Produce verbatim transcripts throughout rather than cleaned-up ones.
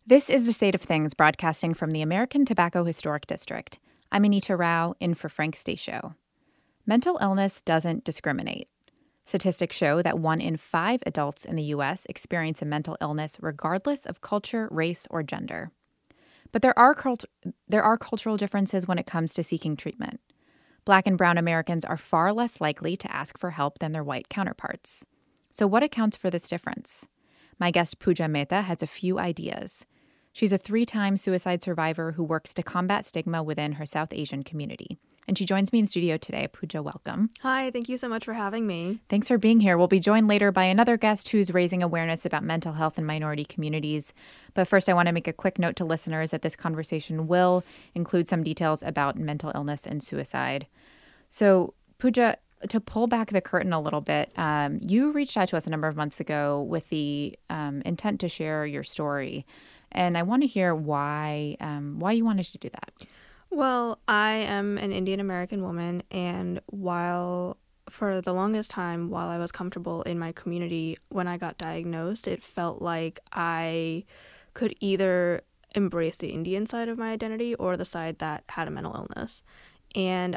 This is The State of Things, broadcasting from the American Tobacco Historic District. I'm Anita Rao, in for Frank Stasio. Mental illness doesn't discriminate. Statistics show that one in five adults in the U S experience a mental illness regardless of culture, race, or gender. But there are cult- there are cultural differences when it comes to seeking treatment. Black and brown Americans are far less likely to ask for help than their white counterparts. So what accounts for this difference? My guest Pooja Mehta has a few ideas. She's a three-time suicide survivor who works to combat stigma within her South Asian community. And she joins me in studio today. Pooja, welcome. Hi, thank you so much for having me. Thanks for being here. We'll be joined later by another guest who's raising awareness about mental health in minority communities. But first, I want to make a quick note to listeners that this conversation will include some details about mental illness and suicide. So, Pooja, to pull back the curtain a little bit, um, you reached out to us a number of months ago with the um, intent to share your story. And I want to hear why um, why you wanted to do that. Well, I am an Indian American woman, and while for the longest time, while I was comfortable in my community, when I got diagnosed, it felt like I could either embrace the Indian side of my identity or the side that had a mental illness. And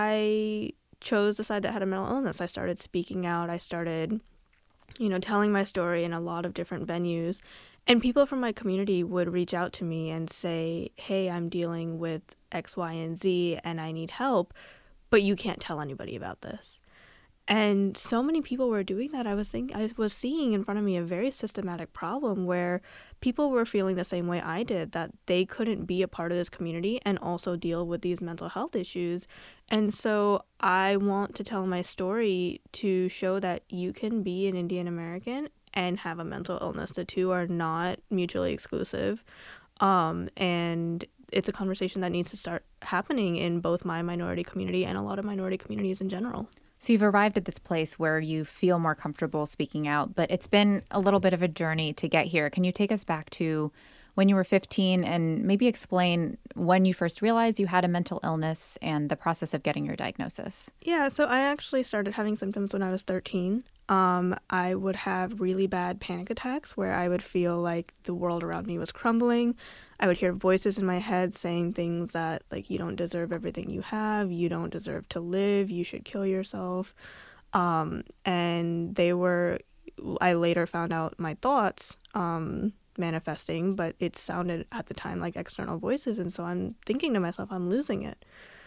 I chose the side that had a mental illness. I started speaking out. I started, you know, telling my story in a lot of different venues. And people from my community would reach out to me and say, hey, I'm dealing with X, Y, and Z, and I need help, but you can't tell anybody about this. And so many people were doing that. I was think I was seeing in front of me a very systematic problem where people were feeling the same way I did, that they couldn't be a part of this community and also deal with these mental health issues. And so I want to tell my story to show that you can be an Indian American and have a mental illness. The two are not mutually exclusive. Um, and it's a conversation that needs to start happening in both my minority community and a lot of minority communities in general. So you've arrived at this place where you feel more comfortable speaking out, but it's been a little bit of a journey to get here. Can you take us back to when you were fifteen and maybe explain when you first realized you had a mental illness and the process of getting your diagnosis? Yeah, so I actually started having symptoms when I was thirteen. Um, I would have really bad panic attacks where I would feel like the world around me was crumbling. I would hear voices in my head saying things that, like, you don't deserve everything you have, you don't deserve to live, you should kill yourself. Um, and they were, I later found out my thoughts um, manifesting, but it sounded at the time like external voices. And so I'm thinking to myself, I'm losing it.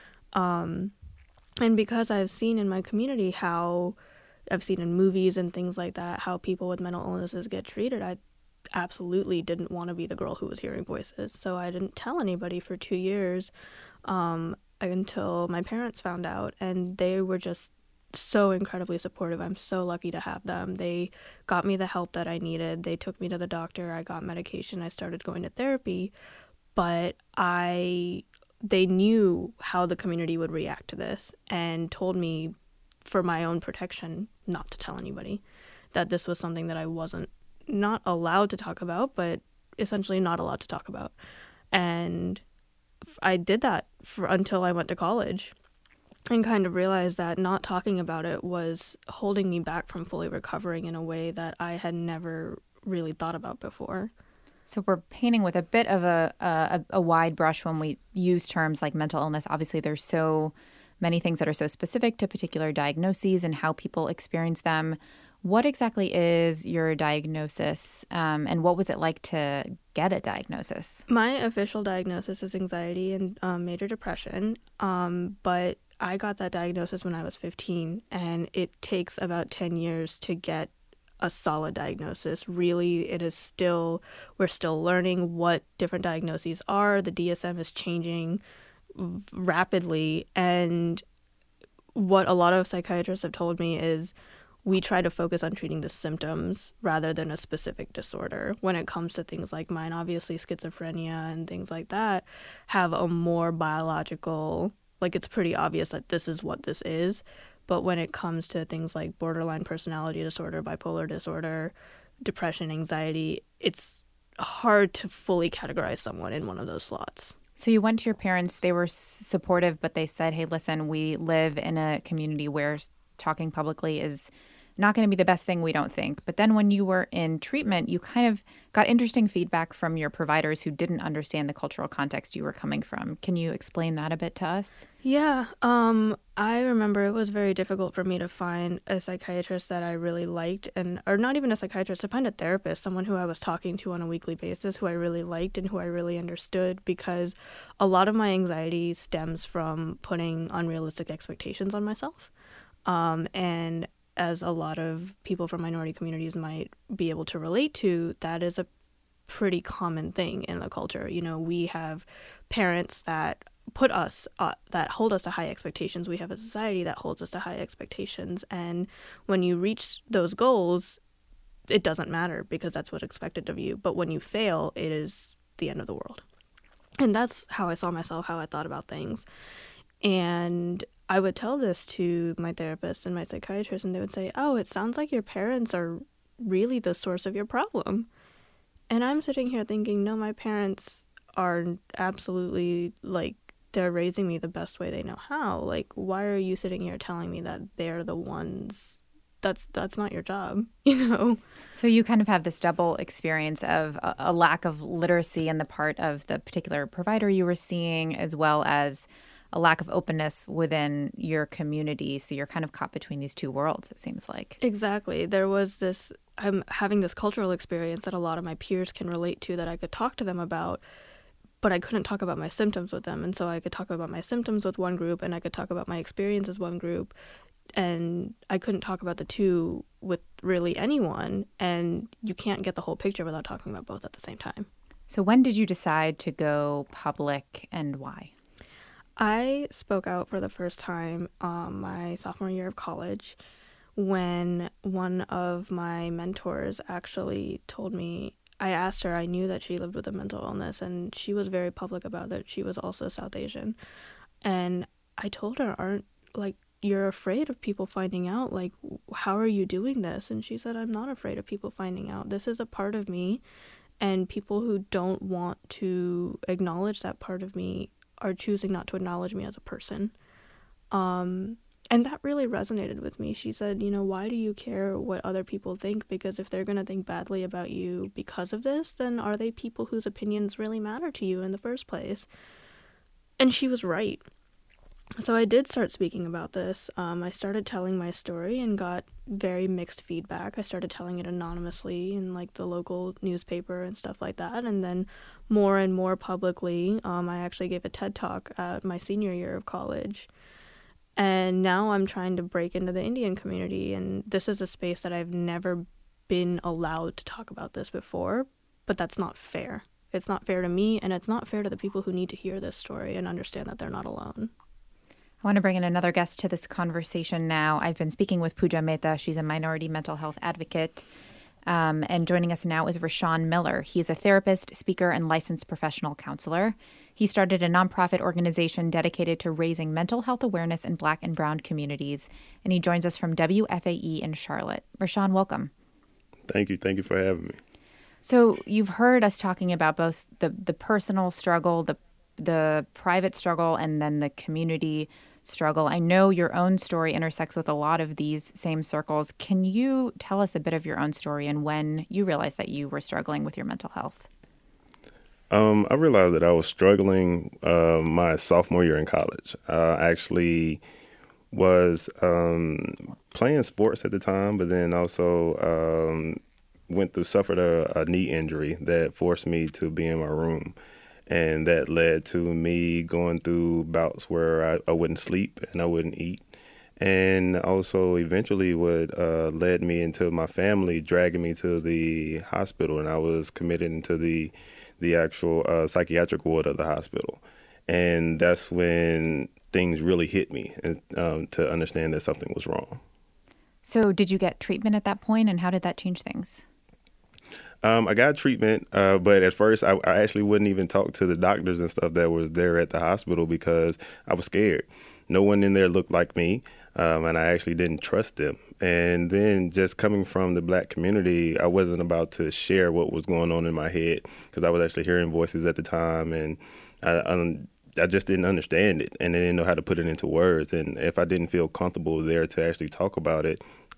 Um, and because I've seen in my community how I've seen in movies and things like that, how people with mental illnesses get treated, I absolutely didn't want to be the girl who was hearing voices. So I didn't tell anybody for two years um, until my parents found out. And they were just so incredibly supportive. I'm so lucky to have them. They got me the help that I needed. They took me to the doctor. I got medication. I started going to therapy. But I, they knew how the community would react to this and told me, for my own protection, not to tell anybody, that this was something that I wasn't not allowed to talk about, but essentially not allowed to talk about. And I did that for until I went to college and kind of realized that not talking about it was holding me back from fully recovering in a way that I had never really thought about before. So we're painting with a bit of a, a, a wide brush when we use terms like mental illness. Obviously, there's so many things that are so specific to particular diagnoses and how people experience them. What exactly is your diagnosis, um, and what was it like to get a diagnosis? My official diagnosis is anxiety and um, major depression, um, but I got that diagnosis when I was fifteen, and it takes about ten years to get a solid diagnosis. Really, it is still, we're still learning what different diagnoses are. The D S M is changing rapidly, and what a lot of psychiatrists have told me is we try to focus on treating the symptoms rather than a specific disorder. When it comes to things like mine, obviously schizophrenia and things like that have a more biological, like it's pretty obvious that this is what this is. But when it comes to things like borderline personality disorder, bipolar disorder, depression, anxiety, it's hard to fully categorize someone in one of those slots. So you went to your parents, they were supportive, but they said, hey, listen, we live in a community where talking publicly is not going to be the best thing, we don't think. But then when you were in treatment, you kind of got interesting feedback from your providers who didn't understand the cultural context you were coming from. Can you explain that a bit to us? Yeah, um, I remember it was very difficult for me to find a psychiatrist that I really liked, and or not even a psychiatrist, to find a therapist, someone who I was talking to on a weekly basis, who I really liked and who I really understood, because a lot of my anxiety stems from putting unrealistic expectations on myself. Um, and as a lot of people from minority communities might be able to relate to, that is a pretty common thing in the culture. You know, we have parents that put us, uh, that hold us to high expectations. We have a society that holds us to high expectations. And when you reach those goals, it doesn't matter because that's what's expected of you. But when you fail, it is the end of the world. And that's how I saw myself, how I thought about things. And I would tell this to my therapist and my psychiatrist, and they would say, oh, it sounds like your parents are really the source of your problem. And I'm sitting here thinking, no, my parents are absolutely, like, they're raising me the best way they know how. Like, why are you sitting here telling me that they're the ones? That's that's not your job, you know? So you kind of have this double experience of a, a lack of literacy on the part of the particular provider you were seeing, as well as a lack of openness within your community. So you're kind of caught between these two worlds, it seems like. Exactly. There was this, I'm having this cultural experience that a lot of my peers can relate to that I could talk to them about, but I couldn't talk about my symptoms with them. And so I could talk about my symptoms with one group and I could talk about my experience as one group. And I couldn't talk about the two with really anyone. And you can't get the whole picture without talking about both at the same time. So when did you decide to go public and why? I spoke out for the first time um, my sophomore year of college when one of my mentors actually told me, I asked her, I knew that she lived with a mental illness, and she was very public about that. She was also South Asian. And I told her, aren't, like, you're afraid of people finding out, like, how are you doing this? And she said, I'm not afraid of people finding out. This is a part of me, and people who don't want to acknowledge that part of me are choosing not to acknowledge me as a person. Um, and that really resonated with me. She said, you know, why do you care what other people think? Because if they're going to think badly about you because of this, then are they people whose opinions really matter to you in the first place? And she was right. So I did start speaking about this. Um, I started telling my story and got very mixed feedback. I started telling it anonymously in like the local newspaper and stuff like that. And then more and more publicly, um, I actually gave a TED Talk at my senior year of college. And now I'm trying to break into the Indian community. And this is a space that I've never been allowed to talk about this before. But that's not fair. It's not fair to me, and it's not fair to the people who need to hear this story and understand that they're not alone. I want to bring in another guest to this conversation now. I've been speaking with Pooja Mehta. She's a minority mental health advocate. Um, and joining us now is Rashawn Miller. He's a therapist, speaker, and licensed professional counselor. He started a nonprofit organization dedicated to raising mental health awareness in Black and Brown communities. And he joins us from W F A E in Charlotte. Rashawn, welcome. Thank you. Thank you for having me. So you've heard us talking about both the, the personal struggle, the the private struggle, and then the community struggle. I know your own story intersects with a lot of these same circles. Can you tell us a bit of your own story and when you realized that you were struggling with your mental health? Um, I realized that I was struggling uh, my sophomore year in college. Uh, I actually was um, playing sports at the time, but then also um, went through, suffered a, a knee injury that forced me to be in my room. And that led to me going through bouts where I, I wouldn't sleep and I wouldn't eat. And also eventually what uh, led me into my family dragging me to the hospital. And I was committed into the the actual uh, psychiatric ward of the hospital. And that's when things really hit me um, to understand that something was wrong. So did you get treatment at that point, and how did that change things? Um, I got treatment, uh, but at first I, I actually wouldn't even talk to the doctors and stuff that was there at the hospital because I was scared. No one in there looked like me, um, and I actually didn't trust them. And then just coming from the Black community, I wasn't about to share what was going on in my head because I was actually hearing voices at the time, and I, I, I just didn't understand it, and I didn't know how to put it into words. And if I didn't feel comfortable there to actually talk about it,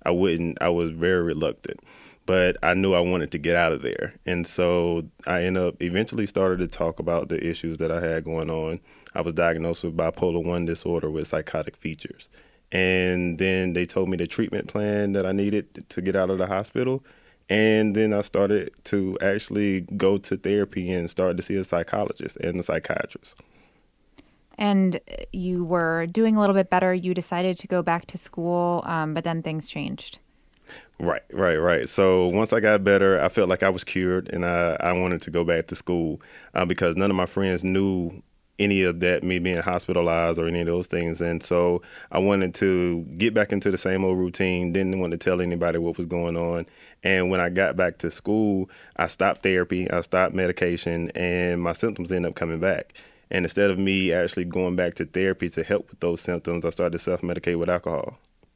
I wouldn't, I was very reluctant. But I knew I wanted to get out of there. And so I ended up eventually started to talk about the issues that I had going on. I was diagnosed with bipolar one disorder with psychotic features. And then they told me the treatment plan that I needed to get out of the hospital. And then I started to actually go to therapy and started to see a psychologist and a psychiatrist. And you were doing a little bit better. You decided to go back to school, um, but then things changed. Right, right, right. So once I got better, I felt like I was cured, and I, I wanted to go back to school uh, because none of my friends knew any of that, me being hospitalized or any of those things. And so I wanted to get back into the same old routine, didn't want to tell anybody what was going on. And when I got back to school, I stopped therapy, I stopped medication, and my symptoms ended up coming back. And instead of me actually going back to therapy to help with those symptoms, I started to self-medicate with alcohol.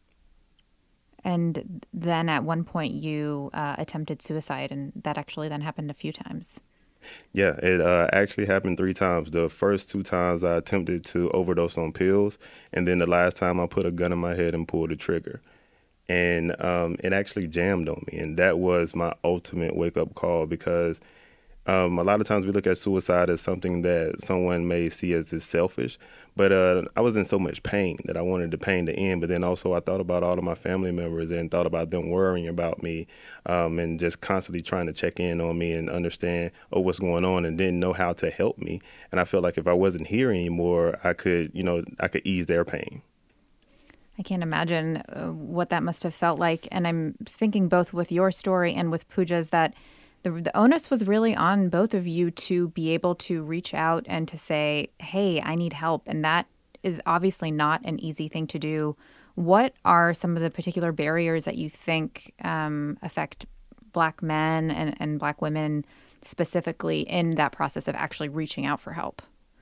And then at one point you uh, attempted suicide, and that actually then happened a few times. Yeah, it uh, actually happened three times. The first two times I attempted to overdose on pills, and then the last time I put a gun in my head and pulled the trigger. And um, it actually jammed on me, and that was my ultimate wake-up call because Um, a lot of times we look at suicide as something that someone may see as is selfish, but uh, I was in so much pain that I wanted the pain to end. But then also I thought about all of my family members and thought about them worrying about me um, and just constantly trying to check in on me and understand, oh, what's going on, and didn't know how to help me. And I felt like if I wasn't here anymore, I could, you know, I could ease their pain. I can't imagine uh, what that must have felt like. And I'm thinking both with your story and with Pooja's that The, the onus was really on both of you to be able to reach out and to say, hey, I need help. And that is obviously not an easy thing to do. What are some of the particular barriers that you think um, affect Black men and, and Black women specifically in that process of actually reaching out for help?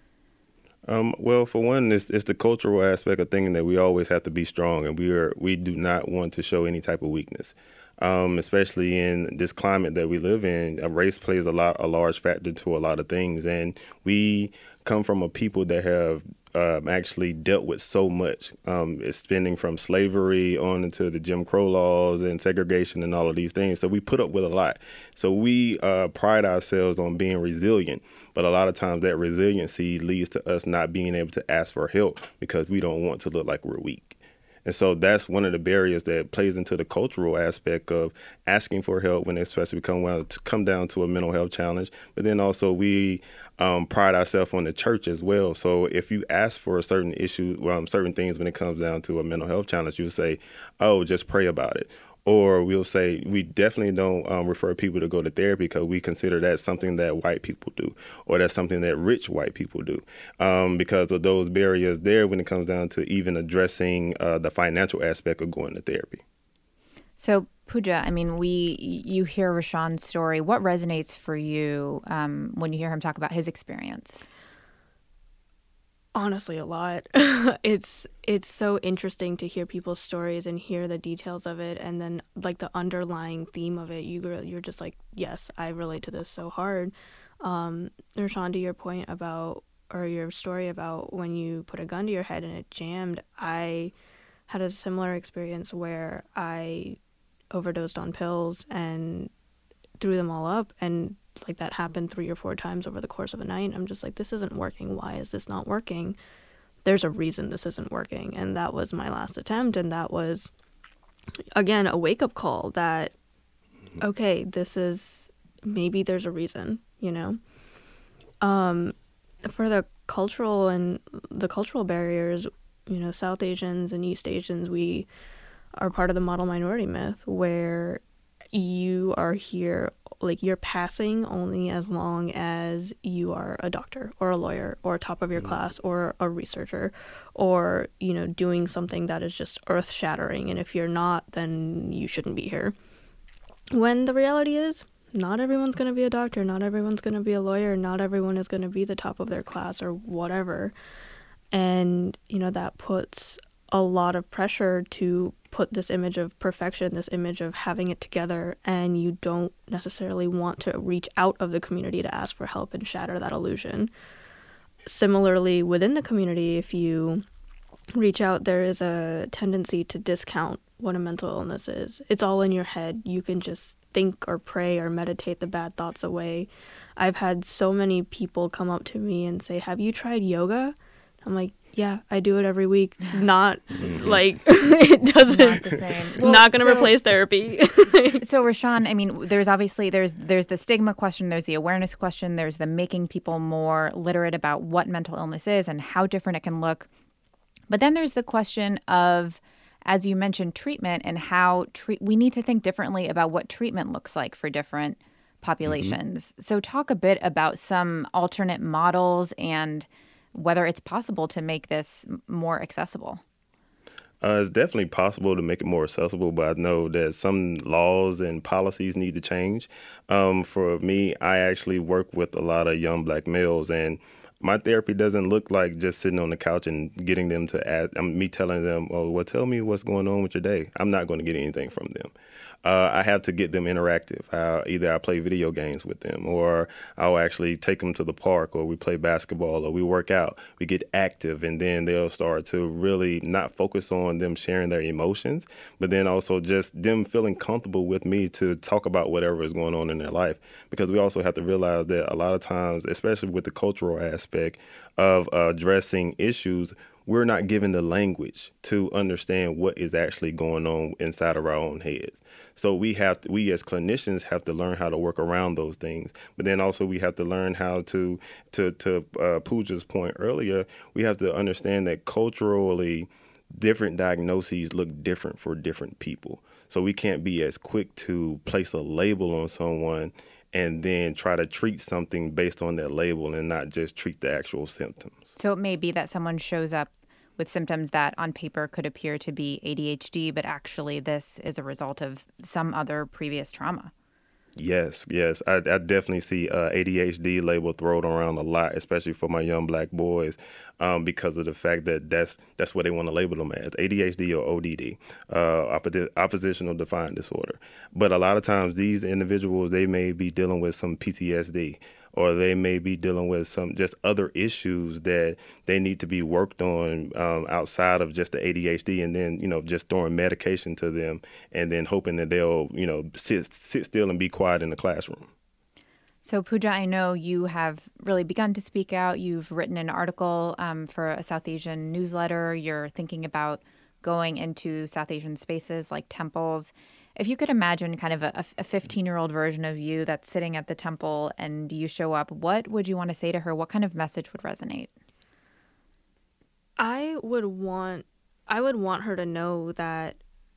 Um, well, for one, it's, it's the cultural aspect of thinking that we always have to be strong, and we are we do not want to show any type of weakness. Um, especially in this climate that we live in, a race plays a lot, a large factor to a lot of things. And we come from a people that have um, actually dealt with so much, um, spending from slavery on into the Jim Crow laws and segregation and all of these things. So we put up with a lot. So we uh, pride ourselves on being resilient. But a lot of times that resiliency leads to us not being able to ask for help because we don't want to look like we're weak. And so that's one of the barriers that plays into the cultural aspect of asking for help when especially come down to, come down to a mental health challenge. But then also we um, pride ourselves on the church as well. So if you ask for a certain issue, um, certain things when it comes down to a mental health challenge, you say, oh, just pray about it. Or we'll say we definitely don't um, refer people to go to therapy because we consider that something that white people do, or that's something that rich white people do, um, because of those barriers there when it comes down to even addressing uh, the financial aspect of going to therapy. So, Pooja, I mean, we you hear Rashawn's story. What resonates for you um, when you hear him talk about his experience? Honestly, a lot. it's it's so interesting to hear people's stories and hear the details of it, and then like the underlying theme of it. You you're just like, yes, I relate to this so hard. Um, Rashawn, to your point about or your story about when you put a gun to your head and it jammed, I had a similar experience where I overdosed on pills and threw them all up, and like that happened three or four times over the course of a night. I'm just like, this isn't working. Why is this not working? There's a reason this isn't working. And that was my last attempt. And that was, again, a wake-up call that, okay, this is, maybe there's a reason, you know? Um, for the cultural and the cultural barriers, you know, South Asians and East Asians, we are part of the model minority myth where you are here, like you're passing only as long as you are a doctor or a lawyer or top of your class or a researcher or, you know, doing something that is just earth shattering. And if you're not, then you shouldn't be here. When the reality is, not everyone's going to be a doctor, not everyone's going to be a lawyer, not everyone is going to be the top of their class or whatever. And, you know, that puts a lot of pressure to put this image of perfection, this image of having it together, and you don't necessarily want to reach out of the community to ask for help and shatter that illusion. Similarly, within the community, if you reach out, there is a tendency to discount what a mental illness is. It's all in your head. You can just think or pray or meditate the bad thoughts away. I've had so many people come up to me and say, have you tried yoga? I'm like, yeah, I do it every week. Not like it doesn't. Not the same. Well, not going to so, replace therapy. So, Rashawn, I mean, there's obviously there's there's the stigma question, there's the awareness question, there's the making people more literate about what mental illness is and how different it can look. But then there's the question of, as you mentioned, treatment and how treat. We need to think differently about what treatment looks like for different populations. Mm-hmm. So, talk a bit about some alternate models and whether it's possible to make this more accessible. Uh, it's definitely possible to make it more accessible, but I know that some laws and policies need to change. Um, for me, I actually work with a lot of young black males, and my therapy doesn't look like just sitting on the couch and getting them to add, um, me telling them, oh, well, tell me what's going on with your day. I'm not going to get anything from them. Uh, I have to get them interactive. Uh, either I play video games with them, or I'll actually take them to the park, or we play basketball, or we work out. We get active, and then they'll start to really not focus on them sharing their emotions, but then also just them feeling comfortable with me to talk about whatever is going on in their life. Because we also have to realize that a lot of times, especially with the cultural aspect of uh, addressing issues, we're not given the language to understand what is actually going on inside of our own heads. So we have to, we as clinicians have to learn how to work around those things. But then also we have to learn how to, to, to uh, Pooja's point earlier, we have to understand that culturally different diagnoses look different for different people. So we can't be as quick to place a label on someone and then try to treat something based on that label and not just treat the actual symptoms. So it may be that someone shows up with symptoms that on paper could appear to be A D H D, but actually this is a result of some other previous trauma. Yes, yes. I, I definitely see uh, A D H D label thrown around a lot, especially for my young black boys, um, because of the fact that that's that's what they want to label them as, A D H D or O D D, uh, oppo- oppositional defiant disorder. But a lot of times these individuals, they may be dealing with some P T S D, or they may be dealing with some just other issues that they need to be worked on um, outside of just the A D H D, and then, you know, just throwing medication to them and then hoping that they'll, you know, sit, sit still and be quiet in the classroom. So, Pooja, I know you have really begun to speak out. You've written an article um, for a South Asian newsletter. You're thinking about going into South Asian spaces like temples. If you could imagine kind of a, a fifteen-year-old version of you that's sitting at the temple and you show up, what would you want to say to her? What kind of message would resonate? I would want I would want her to know that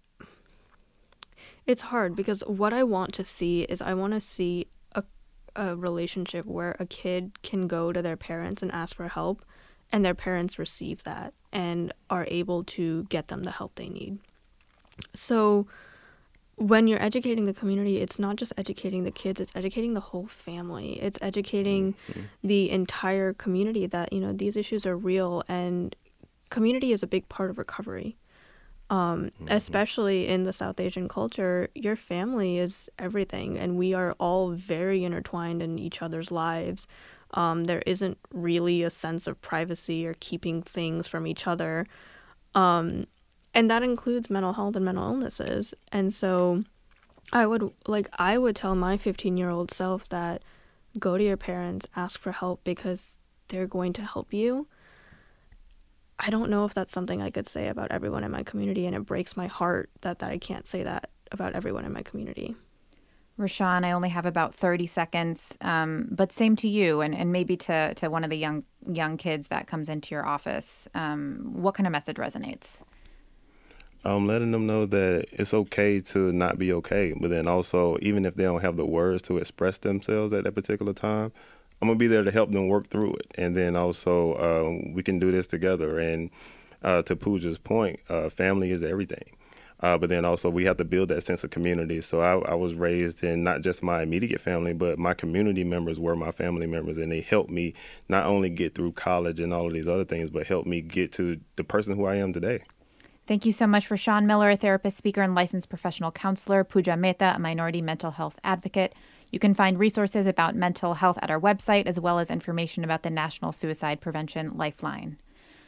it's hard, because what I want to see is I want to see a, a relationship where a kid can go to their parents and ask for help, and their parents receive that and are able to get them the help they need. So when you're educating the community, it's not just educating the kids, it's educating the whole family. It's educating mm-hmm. the entire community that, you know, these issues are real, and community is a big part of recovery. Um, mm-hmm. Especially in the South Asian culture, your family is everything, and we are all very intertwined in each other's lives. Um, there isn't really a sense of privacy or keeping things from each other. Um, And that includes mental health and mental illnesses. And so I would like I would tell my fifteen-year-old self that go to your parents, ask for help, because they're going to help you. I don't know if that's something I could say about everyone in my community, and it breaks my heart that, that I can't say that about everyone in my community. Rashawn, I only have about thirty seconds, um, but same to you, and, and maybe to, to one of the young young kids that comes into your office. Um, what kind of message resonates? Um, letting them know that it's okay to not be okay, but then also, even if they don't have the words to express themselves at that particular time, I'm going to be there to help them work through it. And then also, uh, we can do this together. And uh, to Pooja's point, uh, family is everything. Uh, but then also, we have to build that sense of community. So I, I was raised in not just my immediate family, but my community members were my family members, and they helped me not only get through college and all of these other things, but helped me get to the person who I am today. Thank you so much, Rashawn Miller, a therapist, speaker, and licensed professional counselor, Pooja Mehta, a minority mental health advocate. You can find resources about mental health at our website, as well as information about the National Suicide Prevention Lifeline.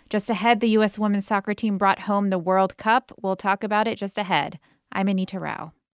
Just ahead, the U S women's soccer team brought home the World Cup. We'll talk about it just ahead. I'm Anita Rao.